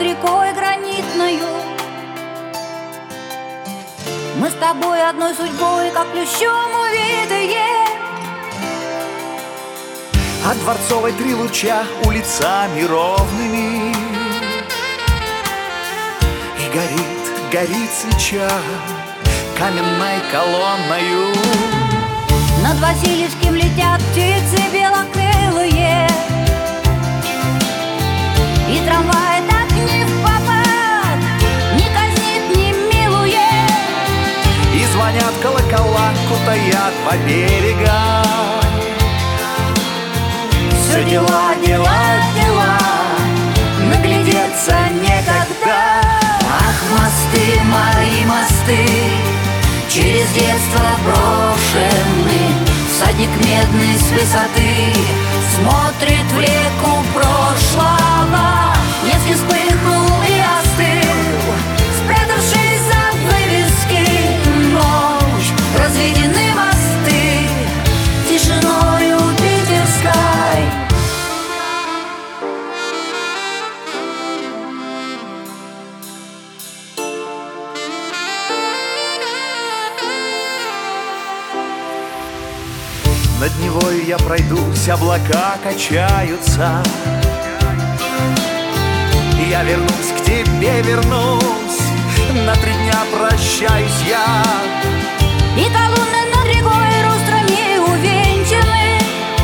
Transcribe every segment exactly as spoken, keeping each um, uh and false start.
рекой гранитною. Мы с тобой одной судьбой, как плющом увитые. От Дворцовой три луча улицами ровными, и горит, горит свеча каменной колонною. Над Васильевским летят птицы белокрылые, и трамвай так не впопад не казнит, не милует. И звонят колокола, кутаят по берегам. Все дела, дела, дела, наглядеться некогда. Ах, мосты, мои мосты, через детство брошены. Всадник медный с высоты смотрит в реку прошлого. Невский вспыхнул и остыл, спрятавшись за вывески. Ночь, разведены мосты тишиною питерской. Над Невою я пройдусь, облака качаются, и я вернусь к тебе, вернусь, на три дня прощаюсь я. И колонны над рекой рустрами увенчаны.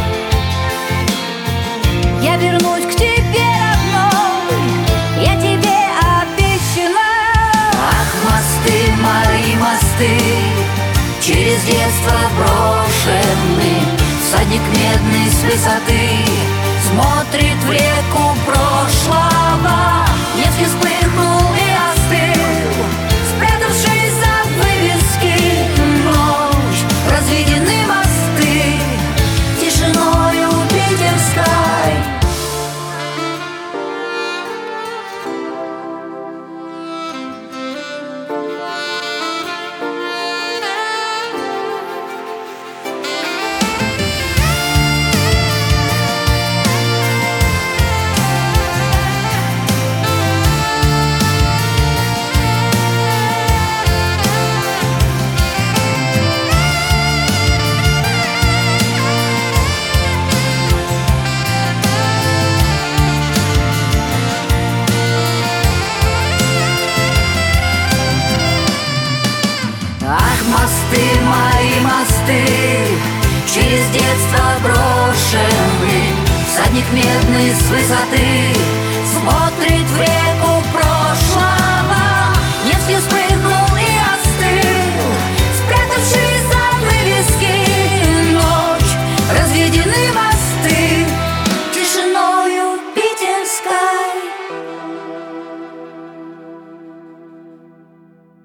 Я вернусь к тебе, родной, я тебе обещана. Ах, мосты, мои мосты, через детство брошены. Всадник медный с высоты смотрит в реку прошлого. Невский вспыхнул и остыл, спрятавшись за вывески. Ночь, разведены мосты тишиною питерской. Мосты, мои мосты, через детство брошены. Всадник медный с высоты смотрит